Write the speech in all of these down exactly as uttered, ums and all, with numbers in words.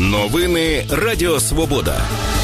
Новини Радіо Свобода.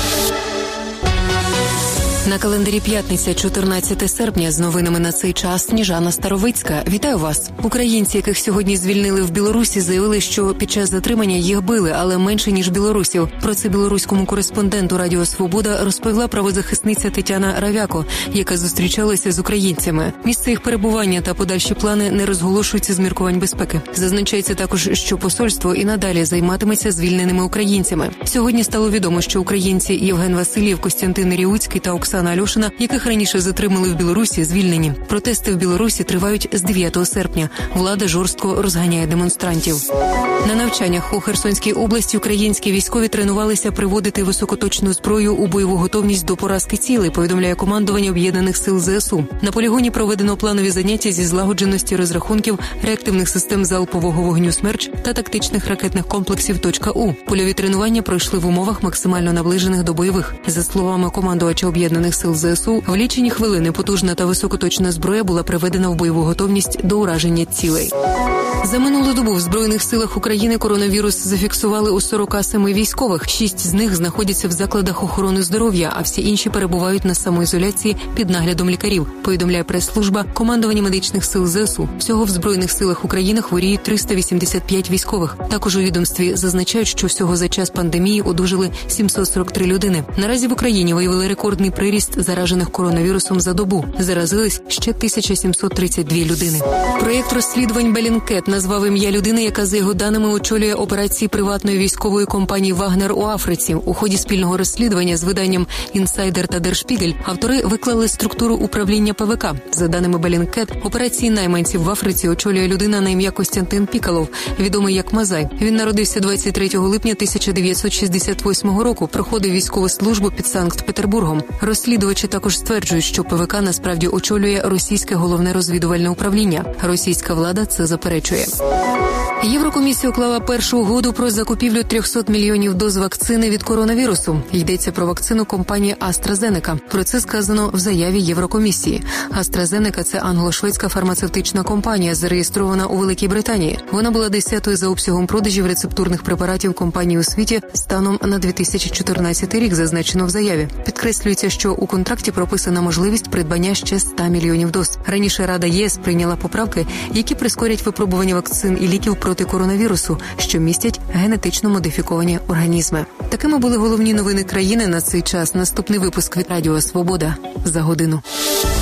На календарі п'ятниця, чотирнадцяте серпня, з новинами на цей час Сніжана Старовицька. Вітаю вас. Українці, яких сьогодні звільнили в Білорусі, заявили, що під час затримання їх били, але менше, ніж білорусів. Про це білоруському кореспонденту Радіо Свобода розповіла правозахисниця Тетяна Равяко, яка зустрічалася з українцями. Місце їх перебування та подальші плани не розголошуються з міркувань безпеки. Зазначається також, що посольство і надалі займатиметься звільненими українцями. Сьогодні стало відомо, що українці Євген Васильєв, Костянтин Ріуцький та Оксана Оксана Альошина, яких раніше затримали в Білорусі, звільнені. Протести в Білорусі тривають з дев'ятого серпня. Влада жорстко розганяє демонстрантів. На навчаннях у Херсонській області українські військові тренувалися приводити високоточну зброю у бойову готовність до поразки цілей, повідомляє командування Об'єднаних сил ЗСУ. На полігоні проведено планові заняття зі злагодженості розрахунків реактивних систем залпового вогню «Смерч» та тактичних ракетних комплексів «У». Польові тренування пройшли в умовах максимально наближених до бойових. За словами командувача Об'єднаних сил ЗСУ, в лічені хвилини потужна та високоточна зброя була приведена в бойову готовність до ураження цілей. За минулу добу в Збройних силах України коронавірус зафіксували у сорока семи військових. Шість з них знаходяться в закладах охорони здоров'я, а всі інші перебувають на самоізоляції під наглядом лікарів, повідомляє прес-служба командування медичних сил ЗСУ. Всього в Збройних силах України хворіють триста вісімдесят п'ять військових. Також у відомстві зазначають, що всього за час пандемії одужали сімсот сорок три людини. Наразі в Україні виявили рекордний приріст заражених коронавірусом за добу. Заразились ще тисяча сімсот тридцять дві людини. Проєкт розслідувань Белінкет назвав ім'я людини, яка, за його даними, очолює операції приватної військової компанії «Вагнер» у Африці. У ході спільного розслідування з виданням «Інсайдер» та «Дер-Шпігель» автори виклали структуру управління ПВК. За даними Белінкет, операції найманців в Африці очолює людина на ім'я Костянтин Пікалов, відомий як Мазай. Він народився двадцять третього липня тисяча дев'ятсот шістдесят восьмого року, проходив військову службу під Санкт-Петербургом. Розслідувачі також стверджують, що ПВК насправді очолює російське головне розвідувальне управління. Російська влада це заперечує. Єврокомісія уклала першу угоду про закупівлю триста мільйонів доз вакцини від коронавірусу. Йдеться про вакцину компанії AstraZeneca. Про це сказано в заяві Єврокомісії. AstraZeneca – це англо-шведська фармацевтична компанія, зареєстрована у Великій Британії. Вона була десятою за обсягом продажів рецептурних препаратів компанії у світі станом на дві тисячі чотирнадцятий рік, зазначено в заяві. Підкреслюється, що у контракті прописана можливість придбання ще ста мільйонів доз. Раніше Рада ЄС прийняла поправки, які прискорять випробування вакцин і ліків проти коронавірусу, що містять генетично модифіковані організми. Такими були головні новини країни на цей час. Наступний випуск від Радіо Свобода за годину.